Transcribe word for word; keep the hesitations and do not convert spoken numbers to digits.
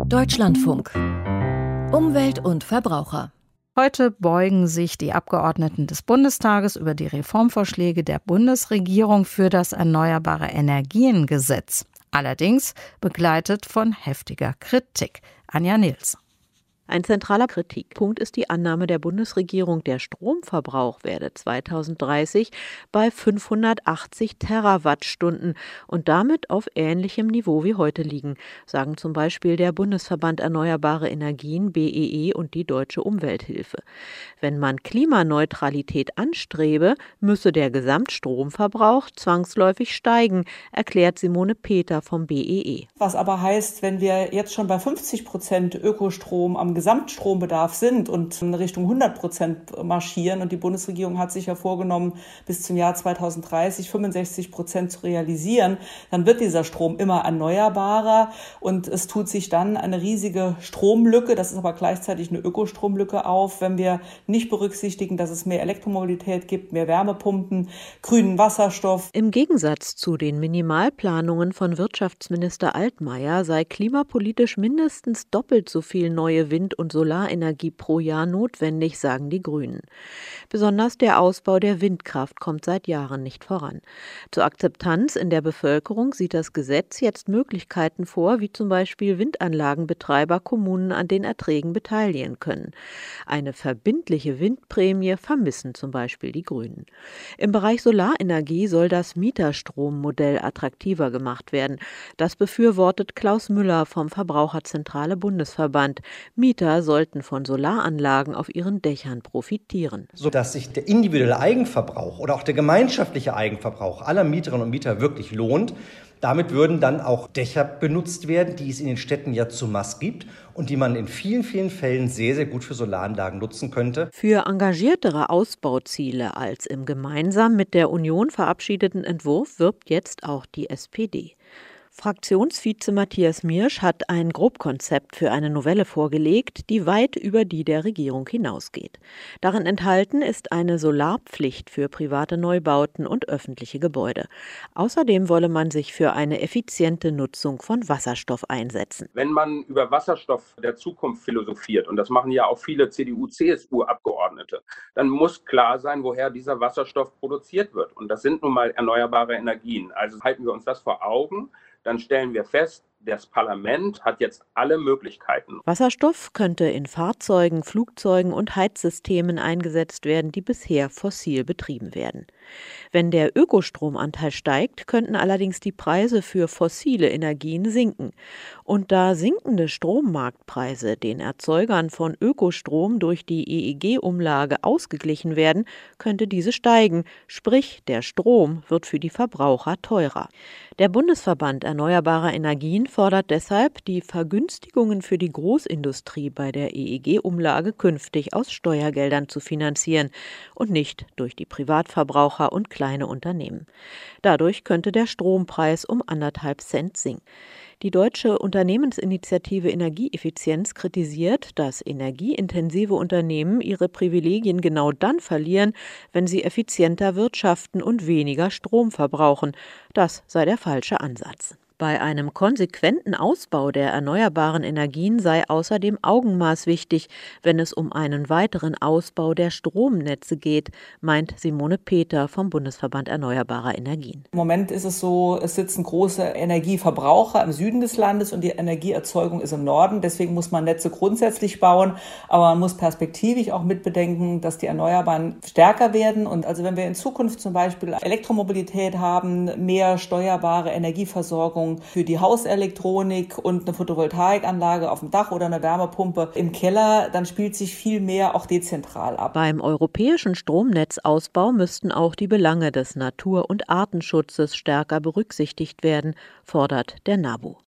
Deutschlandfunk. Umwelt und Verbraucher. Heute beugen sich die Abgeordneten des Bundestages über die Reformvorschläge der Bundesregierung für das Erneuerbare Energien-Gesetz. Allerdings begleitet von heftiger Kritik. Anja Nils. Ein zentraler Kritikpunkt ist die Annahme der Bundesregierung, der Stromverbrauch werde zweitausenddreißig bei fünfhundertachtzig Terawattstunden und damit auf ähnlichem Niveau wie heute liegen, sagen zum Beispiel der Bundesverband Erneuerbare Energien B E E und die Deutsche Umwelthilfe. Wenn man Klimaneutralität anstrebe, müsse der Gesamtstromverbrauch zwangsläufig steigen, erklärt Simone Peter vom B E E. Was aber heißt, wenn wir jetzt schon bei fünfzig Prozent Ökostrom am Gesamtstrombedarf sind und in Richtung hundert Prozent marschieren und die Bundesregierung hat sich ja vorgenommen, bis zum Jahr zweitausenddreißig fünfundsechzig Prozent zu realisieren, dann wird dieser Strom immer erneuerbarer und es tut sich dann eine riesige Stromlücke, das ist aber gleichzeitig eine Ökostromlücke auf, wenn wir nicht berücksichtigen, dass es mehr Elektromobilität gibt, mehr Wärmepumpen, grünen Wasserstoff. Im Gegensatz zu den Minimalplanungen von Wirtschaftsminister Altmaier sei klimapolitisch mindestens doppelt so viel neue Wind- und Solarenergie pro Jahr notwendig, sagen die Grünen. Besonders der Ausbau der Windkraft kommt seit Jahren nicht voran. Zur Akzeptanz in der Bevölkerung sieht das Gesetz jetzt Möglichkeiten vor, wie zum Beispiel Windanlagenbetreiber Kommunen an den Erträgen beteiligen können. Eine verbindliche Windprämie vermissen zum Beispiel die Grünen. Im Bereich Solarenergie soll das Mieterstrommodell attraktiver gemacht werden. Das befürwortet Klaus Müller vom Verbraucherzentrale Bundesverband. Mieter sollten von Solaranlagen auf ihren Dächern profitieren. Sodass sich der individuelle Eigenverbrauch oder auch der gemeinschaftliche Eigenverbrauch aller Mieterinnen und Mieter wirklich lohnt. Damit würden dann auch Dächer benutzt werden, die es in den Städten ja zu Masse gibt und die man in vielen, vielen Fällen sehr, sehr gut für Solaranlagen nutzen könnte. Für engagiertere Ausbauziele als im gemeinsam mit der Union verabschiedeten Entwurf wirbt jetzt auch die S P D. Fraktionsvize Matthias Miersch hat ein Grobkonzept für eine Novelle vorgelegt, die weit über die der Regierung hinausgeht. Darin enthalten ist eine Solarpflicht für private Neubauten und öffentliche Gebäude. Außerdem wolle man sich für eine effiziente Nutzung von Wasserstoff einsetzen. Wenn man über Wasserstoff der Zukunft philosophiert, und das machen ja auch viele C D U C S U-Abgeordnete, dann muss klar sein, woher dieser Wasserstoff produziert wird. Und das sind nun mal erneuerbare Energien. Also halten wir uns das vor Augen. Dann stellen wir fest, das Parlament hat jetzt alle Möglichkeiten. Wasserstoff könnte in Fahrzeugen, Flugzeugen und Heizsystemen eingesetzt werden, die bisher fossil betrieben werden. Wenn der Ökostromanteil steigt, könnten allerdings die Preise für fossile Energien sinken. Und da sinkende Strommarktpreise den Erzeugern von Ökostrom durch die E E G-Umlage ausgeglichen werden, könnte diese steigen. Sprich, der Strom wird für die Verbraucher teurer. Der Bundesverband Erneuerbarer Energien fordert deshalb, die Vergünstigungen für die Großindustrie bei der E E G-Umlage künftig aus Steuergeldern zu finanzieren und nicht durch die Privatverbraucher und kleine Unternehmen. Dadurch könnte der Strompreis um anderthalb Cent sinken. Die deutsche Unternehmensinitiative Energieeffizienz kritisiert, dass energieintensive Unternehmen ihre Privilegien genau dann verlieren, wenn sie effizienter wirtschaften und weniger Strom verbrauchen. Das sei der falsche Ansatz. Bei einem konsequenten Ausbau der erneuerbaren Energien sei außerdem Augenmaß wichtig, wenn es um einen weiteren Ausbau der Stromnetze geht, meint Simone Peter vom Bundesverband Erneuerbarer Energien. Im Moment ist es so, es sitzen große Energieverbraucher im Süden des Landes und die Energieerzeugung ist im Norden. Deswegen muss man Netze grundsätzlich bauen, aber man muss perspektivisch auch mitbedenken, dass die Erneuerbaren stärker werden. Und also wenn wir in Zukunft zum Beispiel Elektromobilität haben, mehr steuerbare Energieversorgung für die Hauselektronik und eine Photovoltaikanlage auf dem Dach oder eine Wärmepumpe im Keller, dann spielt sich viel mehr auch dezentral ab. Beim europäischen Stromnetzausbau müssten auch die Belange des Natur- und Artenschutzes stärker berücksichtigt werden, fordert der NABU.